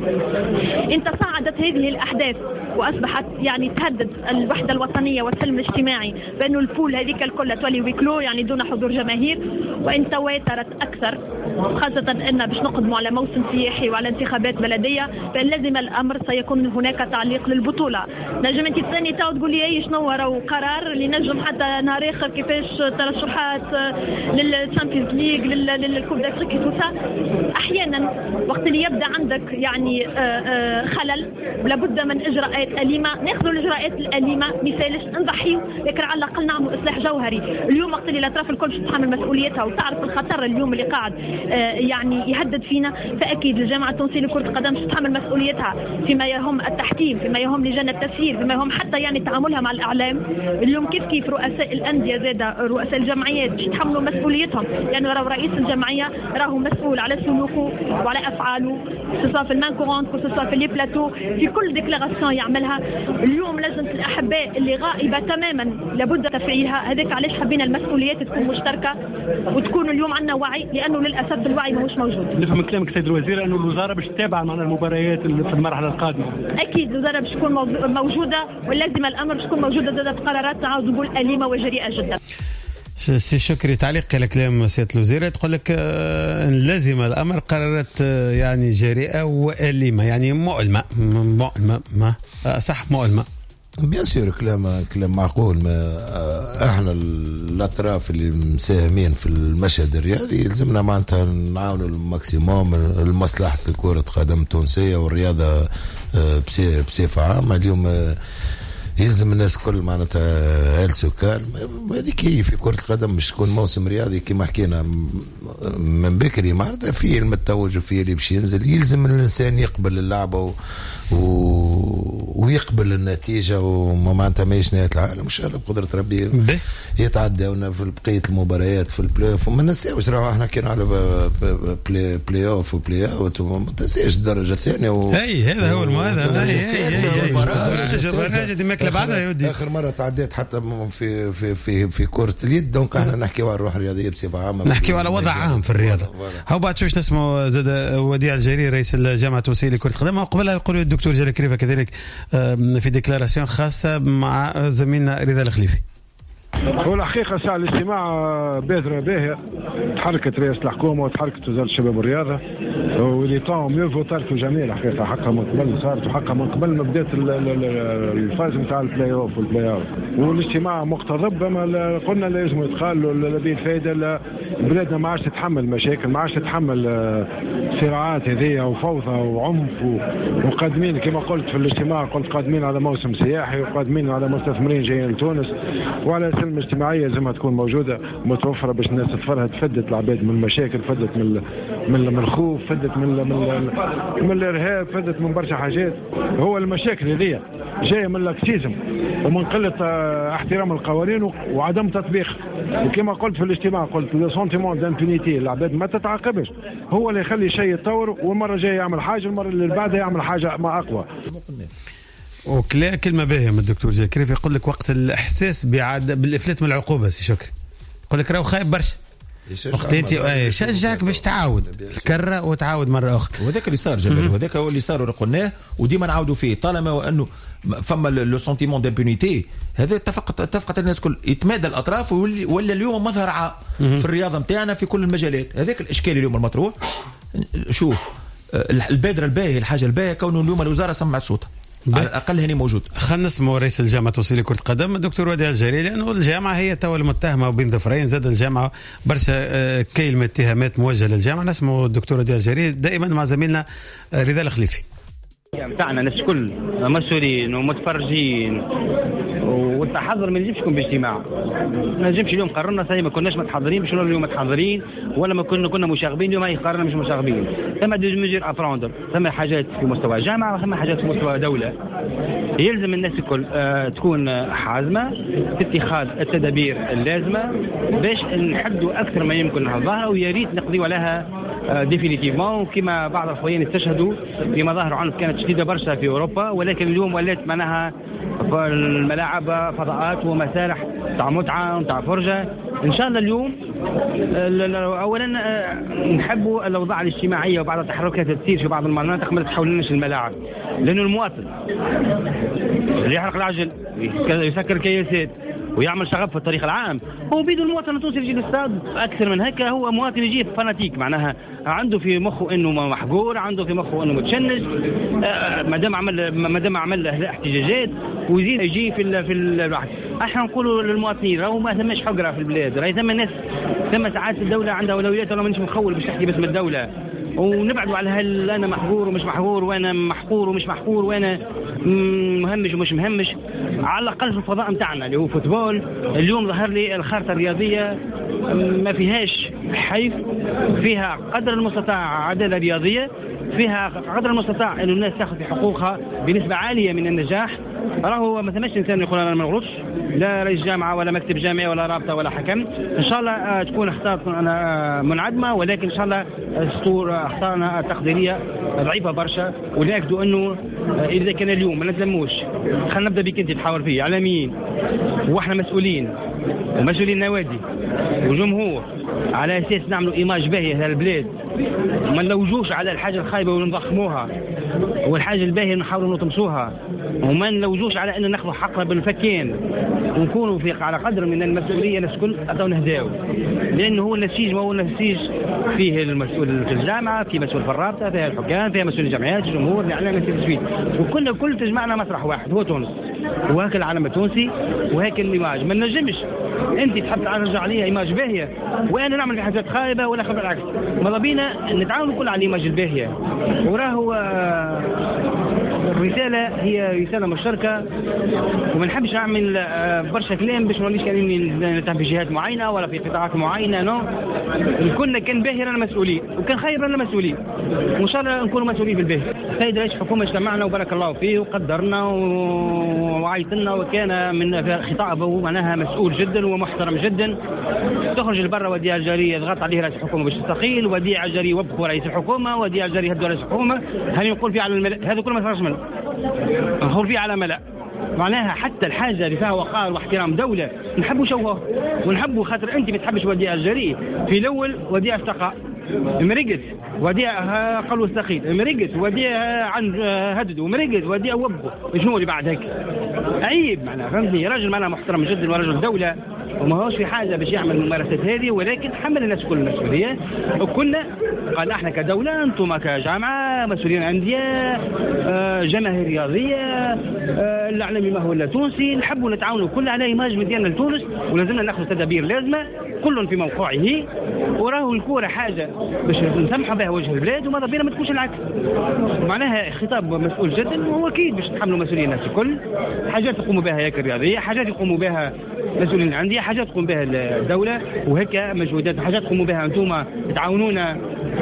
انت صعدت هذه الاحداث واصبحت يعني تهدد الوحده الوطنيه والسلم الاجتماعي بانه البول هذيك الكل تولي ويكلو يعني دون حضور جماهير. وان تواترت اكثر خاصه ان باش نقدموا على موسم سياحي وعلى انتخابات بلديه فان لازم الامر سيكون هناك تعليق للبطوله. نجم انت تسالني تو تقول لي ايش نوروا قرار اللي نجم حتى نهار اخر كيفاش ترشحات للشامبيونز ليج للكوب دافريك توسا. احيانا وقت اللي يبدا عندك يعني خلل لابد من اجراءات اليمه. ناخذ الاجراءات الاليمه مثالش نضحيو لكن على الاقل نعملوا اصلاح جوهري. اليوم وقت اللي الاطراف الكل تتحمل مسؤوليتها وتعرف الخطر اليوم اللي قاعد يعني يهدد فينا فاكيد الجامعه التونسيه لكره القدم تتحمل مسؤوليتها فيما يهم التحكيم فيما يهم لجان التسيير فيما يهم حتى يعني تعاملها مع الاعلام. اليوم كيف رؤساء الانديه زاده رؤساء الجمعيات باش يتحملوا مسؤوليتهم لانه يعني رئيس الجمعيه راهو مسؤول على سلوكه وعلى افعاله سواء في المان كورونت سواء في لي بلاتو في كل ديكلاراسيون يعملها. اليوم لجنه الاحباء اللي غائبه تماما لابد تفعيلها. هذاك علاش حبينا المسؤوليات تكون مشتركه وتكون اليوم عندنا وعي لانه للاسف الوعي ماهوش موجود. نفهم كلامك سيد الوزير انه الوزاره باش تتابع معنا المباريات في المرحله القادمه. اكيد الوزاره باش تكون موجوده ولازم الامر باش تكون موجوده زاد بقرارات نعاود نقول اليمه وجريئه جدا. سي شكري تعليق على كلام سيادة الوزير تقول لك لازم الأمر قرارات يعني جريئة وأليمة يعني مؤلمة صح مؤلمة. بيان سور كلام معقول. ما احنا الاطراف اللي مساهمين في المشهد الرياضي يلزمنا معناتها نعاونوا الماكسيموم لمصلحة كرة قدم تونسية والرياضة بصفة عامة. اليوم يلزم الناس كل معناتها هالس وكال. هذيك هي في كرة القدم مش تكون موسم رياضي كما حكينا من بكري معناتها فيه المتوج وفيه اللي باش ينزل. يلزم الإنسان يقبل اللعبة ويقبل النتيجة وما معناتها ماهيش نهاية العالم. إن شاء الله بقدرة ربي يتعداونا في بقية المباريات في البلاي اوف. وما ننساوش راهو احنا كنا على بلاي اوف وبلاي اوت وما تنساش الدرجة الثانية هذا هو آخر مرة تعديت حتى في كرة اليد. دونك احنا نحكيو على الروح الرياضية بصفة عامة نحكيو على وضع عام في الرياضة. هاو بعد شوش نسمعوا زاد وديع الجريري رئيس الجامعة التونسية لكرة القدم وقبلها يقولوا الدكتور جلال كريفة كذلك في ديكلاراسيون خاصة مع زميلنا رضا الخليفي. هو الحقيقة ساعة الاجتماع بادرة باهية، تحركت رئاسة الحكومة وتحركت وزارة الشباب والرياضة واللي طاهم يوفو تركوا جميع الحقيقة حقها من قبل صارت وحقها من قبل ما بدات الفاز نتاع البلاي اوف والبلاي اوت، والاجتماع مقتضب. اما قلنا لازم يتقال لا بين فايدة، بلادنا ما عادش تتحمل مشاكل، ما عادش تتحمل صراعات هذه وفوضى وعنف وقادمين كما قلت في الاجتماع، قلت قادمين على موسم سياحي وقادمين على مستثمرين جايين لتونس، وعلى سلم اجتماعيه لازمها تكون موجوده متوفره باش الناس تتفرهد، فدت العباد من المشاكل، فدت من الخوف، فدت من الارهاب، فدت من برشا حاجات. هو المشاكل هذه جايه من الاكسيزم ومن قله احترام القوانين وعدم تطبيقها. وكما قلت في الاجتماع قلت لو سونتيمون دامبونيتي العباد ما تتعاقبش، هو اللي يخلي شيء يتطور، والمره الجايه يعمل حاجه، المره اللي بعدها يعمل حاجه ما اقوى. كلمه باهيه من الدكتور كيف يقول لك وقت الاحساس بالافلات من العقوبه سي شكري، يقول لك راهو خايب برشا، وقت انت شجعك باش تعاود تكرر وتعاود مره اخرى. وهذاك اللي صار جبل، وهذاك هو اللي صار وقلناه وديما نعاودوا فيه، طالما وانه فما لو سونتيمون دامبونيتي هذا اتفقت الناس كل يتمادى الاطراف ولا اليوم مظهر في الرياضه نتاعنا في كل المجالات. هذاك الاشكال اليوم المطروح. شوف البادره الباهيه، الحاجه الباهيه كونه اليوم الوزاره سمعت صوتها على الاقل هنا موجود. خلينا نسمعوا رئيس الجامعه التونسيه لكره القدم الدكتور وديع الجريري، لانه الجامعه هي توا المتهمه بين ظفرين، زاد الجامعه برشا كلمه اتهامات موجهه للجامعه. نسمعوا الدكتور وديع الجريري دائما مع زميلنا رضا الخليفي. بتاعنا الناس كل مسؤولين ومتفرجين، والتحضر ما يجيبش يكون باجتماع، ما نجمش اليوم قررنا صحيح ما كناش متحضرين باش اليوم متحضرين، ولا ما كنا مشاغبين اليوم هي قررنا مش مشاغبين. ثم دي ميجر ابراندر، ثم حاجات في مستوى جامعه وثم حاجات في مستوى دوله. يلزم الناس الكل تكون حازمه في اتخاذ التدابير اللازمه باش نحدوا اكثر ما يمكن الظاهره، ويا ريت نقضيوا عليها ديفينيتيفمون. كما بعض الاخوين استشهدوا في مظاهر عنف كانت شديده برشا في اوروبا، ولكن اليوم ولات معناها الملاعب فضاءات ومسارح تاع متعه وتاع فرجه. ان شاء الله اليوم اولا نحبوا الاوضاع الاجتماعيه وبعض التحركات اللي تصير في بعض المناطق ما تحولناش الملاعب، لانه المواطن اللي يحرق العجل يسكر كياسات ويعمل شغب في الطريق العام، هو بيدو المواطن التونسي يجي للاستاد اكثر من هكا. هو مواطن يجي فاناتيك، معناها عنده في مخه انه محقور، عنده في مخه انه متشنج، ما دام عمل احتجاجات ويزيد يجي في الواحد. احنا نقولوا للمواطنين راهو ما ثماش حقره في البلاد، راهي ثم الناس ثم ساعات الدوله عندها اولويات، ولا مانيش مخول باش تحكي باسم الدوله، ونبعدوا على هل انا محقور ومش محقور، وانا محقور ومش محقور، وانا مهمش ومش مهمش. على الاقل في الفضاء نتاعنا اللي هو فوتبول، اليوم ظهر لي الخارطه الرياضيه ما فيهاش حيف، فيها قدر المستطاع عداله رياضيه، فيها قدر المستطاع انه الناس تاخذ في حقوقها بنسبه عاليه من النجاح. راهو ما ثماش انسان يقول انا ما نغلطش، لا رئيس جامعه ولا مكتب جامعي ولا رابطه ولا حكم. ان شاء الله تكون اخطاء منعدمه، ولكن ان شاء الله اخطاءنا التقديريه ضعيفه برشا، وناكدوا انه اذا كان اليوم ما نتلموش، خلينا نبدا بك انت تحاور فيه اعلاميين واحنا مسؤولين ومسؤولين نوادي وجمهور، على اساس نعملوا ايماج باهيه للبلاد، ما نلوجوش على الحاجه الخايبه ونضخموها، والحاجه الباهيه نحاولوا نطمسوها، وما نلوجوش على ان ناخذوا حقنا بالفكين، ونكونوا على قدر من المسؤوليه الناس الكل او نهداو، لانه هو النسيج، ما هو النسيج فيه المسؤول في الجامعه، في مسؤول في الرابطه، فيها الحكام، فيها مسؤول الجمعيات، الجمهور، الاعلام، التسويق، وكنا كل تجمعنا مسرح واحد هو تونس، وهكا العالم التونسي وهكا الايماج. ما نجمش انت تحب ترجع عليها ايماج باهيه وانا نعمل في حاجات خايبه ولا خبر العكس. ماذا بينا نتعاونوا كل على الايماج الباهيه، وراهو الرساله هي رساله مشتركه، وما نحبش نعمل برشا كلام باش ما نوليش كاني نتهم في جهات معينه ولا في قطاعات معينه. نو كنا كان باهي رانا مسؤولين وكان خايب رانا مسؤولين، وان شاء الله نكونوا مسؤولين في الباهي. سيد رئيس الحكومه اجتمعنا وبارك الله فيه وقدرنا وعيطنا، وكان من خطابه معناها مسؤول جدا ومحترم جدا. تخرج لبرا وديع الجري يضغط عليه رئيس الحكومه باش تستقيل، وديع الجري يوبخ رئيس الحكومه، وديع الجري هدوا رئيس الحكومه. هل يقول فيه على الملأ؟ هذا كله ما صارش منه، نقول فيه على ملأ. معناها حتى الحاجه اللي فيها وقار واحترام دوله نحبوا شوه، ونحبوا خاطر انت ما تحبش وديع الجري. في الاول وديع استقى مرقت، وديع قالوا استقيل مرقت، وديع عن هدد ومرقت، وديع وبخ. شنو اللي بعد هيك؟ عيب معناها، فهمتني؟ راجل معناها محترم جدا ورجل دوله، وما هوش في حاجه باش يعمل الممارسات هذه، ولكن حمل الناس كل المسؤوليه. وكنا قال احنا كدوله، انتم كجامعه مسؤولين انديه، جماهير رياضيه، الاعلامي ما هو الا تونسي، نحبوا نتعاونوا كل على ايماج ديالنا لتونس، ولازمنا ناخذ تدابير لازمه كل في موقعه. وراه الكوره حاجه باش نسمحوا بها وجه البلاد، وماذا بينا ما تكونش العكس. معناها خطاب مسؤول جدا، وهو اكيد باش تحملوا مسؤوليه الناس الكل. حاجات يقوموا بها هيك الرياضيه، حاجات يقوموا بها مسؤولين الانديه، حاجات تقوم بها الدوله، وهيك مجهودات، حاجات تقوموا بها انتم تعاونونا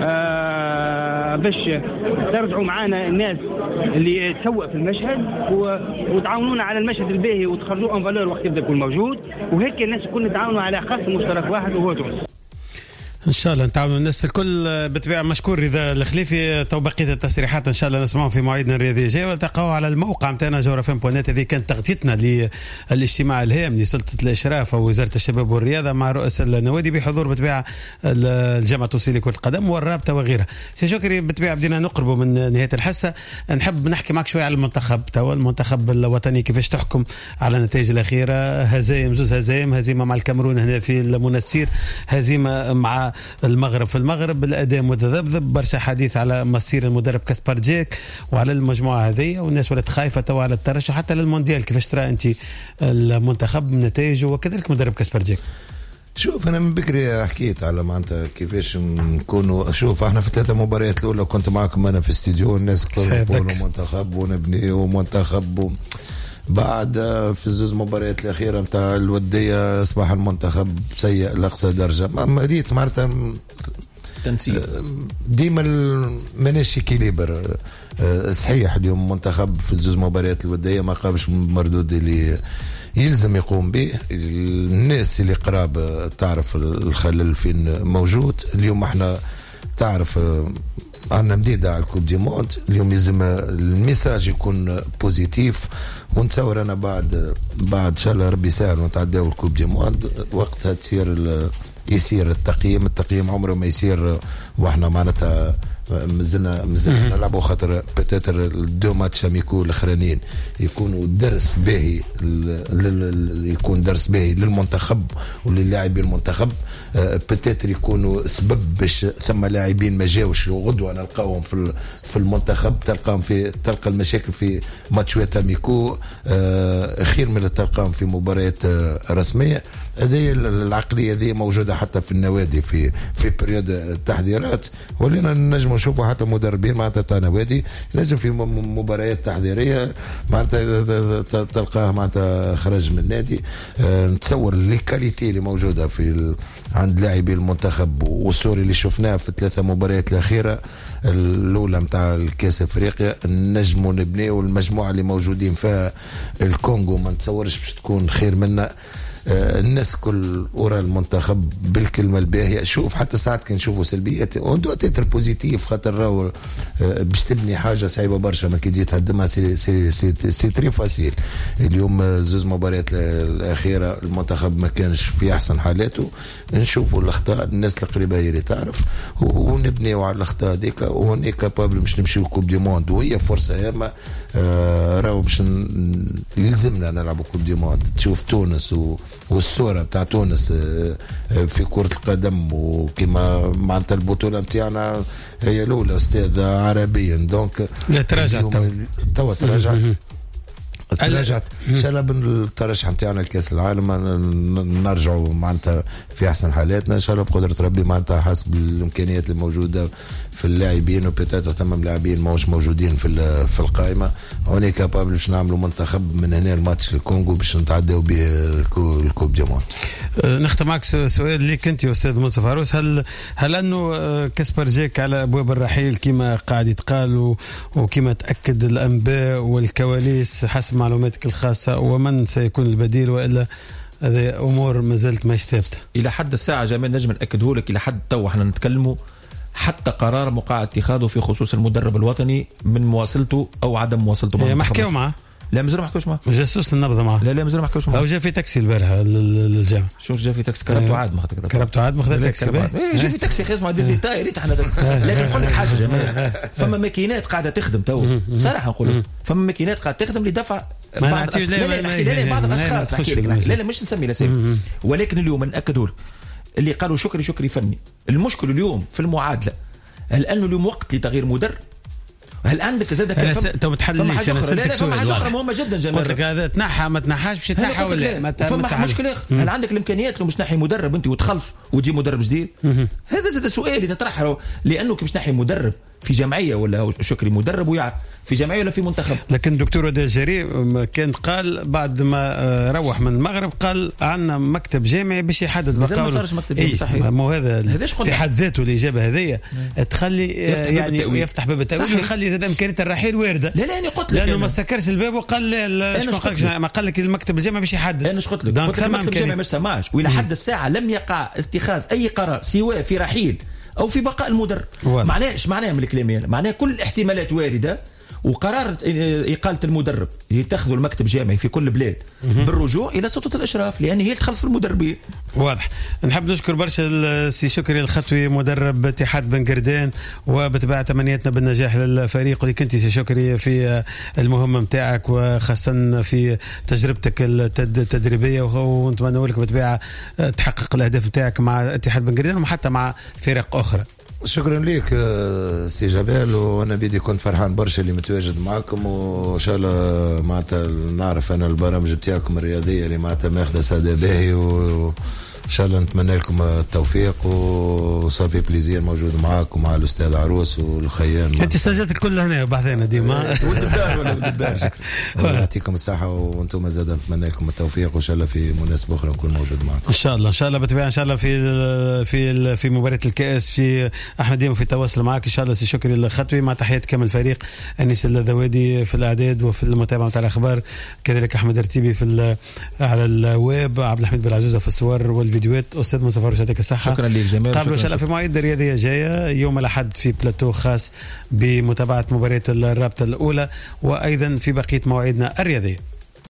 باش ترجعوا معنا الناس اللي تسوق في المشهد، وتعاونونا على المشهد الباهي وتخرجوا ان فالور وقت يبدا يكون موجود. وهيك الناس الكل نتعاونوا على خط مشترك واحد وهو تونس. ان شاء الله نتعاونوا الناس الكل. بالطبيعه مشكور رضا الخليفي. تو بقيه التسريحات ان شاء الله نسمعهم في مواعيدنا الرياضيه الجايه، والتقاو على الموقع نتاعنا جوهرفم.net. هذه كانت تغطيتنا للاجتماع الهام لسلطه الاشراف ووزاره الشباب والرياضه مع رؤساء النوادي بحضور بالطبيعه الجامعه التونسيه لكره القدم والرابطه وغيرها. سي شكري، بالطبيعه بدينا نقربوا من نهايه الحصه، نحب نحكي معك شويه على المنتخب. تو المنتخب الوطني كيفاش تحكم على النتائج الاخيره؟ هزايم، زوز هزايم، هزيمه مع الكاميرون هنا في المنستير، هزيمه مع المغرب في المغرب، الاداء متذبذب، برشا حديث على مصير المدرب كاسبار جيك وعلى المجموعه هذه، والناس ولات خايفه تو على الترشح حتى للمونديال. كيفاش ترى انت المنتخب نتائجه وكذلك مدرب كاسبار جيك؟ شوف انا من بكري حكيت على معناتها كيفاش نكونوا. شوف احنا في 3 مباريات الاولى كنت معكم انا في استديو، الناس يقولوا منتخب ونبني ومنتخب بعد في 2 مباريات الاخيره نتاع الوديه اصبح المنتخب سيء لاقصى درجه. ما ريت معناتها تنسيق ديما ماناش كيليبر. صحيح اليوم منتخب في 2 مباريات الوديه ما قابش المردود اللي يلزم يقوم به. الناس اللي قراب تعرف الخلل فين موجود. اليوم احنا تعرف عندنا مديدة على الكوب دي موند، اليوم لازم الميساج يكون بوزيتيف. ونتصور انا بعد ان شاء الله ربي يسهل ونتعداو الكوب دي موند، وقتها يصير التقييم عمره ما يصير واحنا معناتها مازلنا نلعبوا، خاطر بتاتر 2 ماتش اميكو الاخرانيين يكونوا درس باهي، يكون درس باهي للمنتخب وللاعبين المنتخب. بتاتر يكونوا سبب باش ثم لاعبين ما جاوش وغدوه نلقاوهم في المنتخب، تلقى المشاكل في ماتشات اميكو خير من تلقاهم في مباريات رسميه. هذه العقليه هذه موجوده حتى في النوادي في بريود التحضيرات، ولينا نجم نشوفوا حتى مدربين معناتها تاع نوادي لازم في مباريات تحضيريه معناتها تلقاه معناتها خرج من النادي. نتصور لي كاليتي اللي موجوده عند لاعبي المنتخب والسوري اللي شفناه في 3 مباريات الاخيره الاولى نتاع الكاس افريقيا، نجموا نبنيو المجموعه اللي موجودين فيها. الكونغو ما نتصورش باش تكون خير منا. الناس كل ورا المنتخب بالكلمه الباهيه. شوف حتى ساعات كي نشوفوا سلبيات وندو تيتر بوزيتيف، خاطر راهو باش تبني حاجه صعيبه برشا ما كي تجي تهدمها سي تري فاسيل. اليوم 2 مباريات الاخيره المنتخب ما كانش في احسن حالاته. نشوفوا الاخطاء، الناس القريبه اللي تعرف ونبنيو على الاخطاء هذيك، وهوني كابابل باش نمشيو كوب دي موند، وهي فرصه ياما راهو باش يلزمنا نلعبوا كوب دي موند. تشوف تونس والصورة بتاع تونس في كرة القدم، وكما معناتها البطولة نتاعنا هي الأولى أستاذ عربيا، دونك لا تراجعت توا تراجعت ان شاء الله بالترشح نتاعنا لكاس العالم نرجعوا معناتها في احسن حالاتنا ان شاء الله بقدره ربي، معناتها حسب الامكانيات الموجوده في اللاعبين، وبيتاتر ثم لاعبين ماهوش موجودين في القائمه. هوني كابابل باش نعملوا منتخب من هنا الماتش الكونغو باش نتعداو به الكوب دي موند. نختم معك سؤال ليك انت استاذ منصف عروس، هل انه كاسبار جيك على ابواب الرحيل كما قاعد يتقال وكما تاكد الانباء والكواليس حسب معلوماتك الخاصه، ومن سيكون البديل، والا هذه امور ما زالت ما ثابته الى حد الساعه؟ جمال نجم ناكده لك الى حد تو احنا نتكلموا حتى قرار مقاعد اتخاذه في خصوص المدرب الوطني من مواصلته او عدم مواصلته معه. ما حكيوا معه؟ لا مازال ما حكوش معه. جاسوس للنبضه معه؟ لا مازال ما حكوش معه. او جا في تاكسي البارحه للجامعه. شو جا في تاكسي؟ كربته عاد ما خدت كربته عاد ما خدت تاكسي. جا في تاكسي خصم هذا الديتاي ريت احنا. لكن نقول لك حاجه جمال، فما ماكينات قاعده تخدم تو بصراحه نقول فما ماكينات قاعده تخدم لدفع بعض بعض الاشخاص لا مش نسمي الاسامي، ولكن اليوم ناكدوا لك اللي قالوا شكري فني. المشكل اليوم في المعادله، هل انه اليوم وقت لتغيير مدرب؟ هل عندك زاد انت ما تحلليش، انا سالتك سؤال واحد مهمه جدا جمال، قلت لك هذا تنحى ما تنحاش باش تنحى ولا ما فما مشكله. هل عندك الامكانيات لو باش تنحي مدرب انت وتخلص وتجي مدرب جديد؟ هذا زاد سؤال اللي تطرحه، لانه كي باش تنحي مدرب في جمعيه ولا شكري مدرب ويعرف في جمعيه ولا في منتخب. لكن دكتور وداد الجري كان قال بعد ما روح من المغرب قال عندنا مكتب جامعي باش يحدد بقاء. ما صارش مكتب جامعي صحيح، مو هذا في حد ذاته الاجابه هذه تخلي يعني يفتح باب التأويل ويخلي زاد امكانيه الرحيل وارده. لا انا قلت لك لانه ما سكرش الباب وقال لا، ما قال لك المكتب الجامعي باش يحدد. انا قلت لك المكتب الجامعي ما سمعش، والى حد الساعه لم يقع اتخاذ اي قرار سواء في رحيل او في بقاء المدرب. معناه ايش معناه من الكلام يعني؟ معناه كل الاحتمالات وارده، وقرار إقالة المدرب يتخذوا المكتب الجامعي في كل بلاد بالرجوع إلى سلطة الإشراف، لأن هي تخلص في المدربين. واضح. نحب نشكر برشا السي شكري الخطوي مدرب اتحاد بن قردان، وبتبع تمنياتنا بالنجاح للفريق، اللي كنت سي شكري في المهمة متاعك وخاصة في تجربتك التدريبية، ونتمنى لك بتبع تحقق الأهداف متاعك مع اتحاد بن قردان وحتى مع فرق أخرى. شكرا ليك سي جبال، وانا بيدي كنت فرحان برشا اللي متواجد معكم، وان شاء الله معناتها نعرف انا البرامج بتاعكم الرياضيه اللي معناتها ماخذه سادة باهي، وان شاء الله نتمنى لكم التوفيق، وصافي بليزير موجود معاكم مع الاستاذ عروس والخيان. انت سجلت الكل هنا وبعثنا ديما ولد الدار. يعطيكم الصحه، وانتم زاد نتمنى لكم التوفيق، وان شاء الله في مناسبه اخرى نكون موجود معكم ان شاء الله. ان شاء الله بتبع ان شاء الله في مباراه الكاس، في احنا ديما في تواصل معك ان شاء الله. سي شكري الخطوي مع تحيات كامل الفريق، انيس الذوادي في الاعداد وفي المتابعه تاع الاخبار، كذلك احمد رتيبي في على الويب، عبد الحميد بالعجوزه في الصور والفيديوهات، استاذ مصطفى فاروق يعطيك الصحه. شكرا لك جمال. قبل ان شاء الله في مواعيد رياضيه جايه يوم الاحد في بلاتو خاص بمتابعه مباراه الرابطه الاولى، وايضا في بقيه مواعيدنا الرياضيه.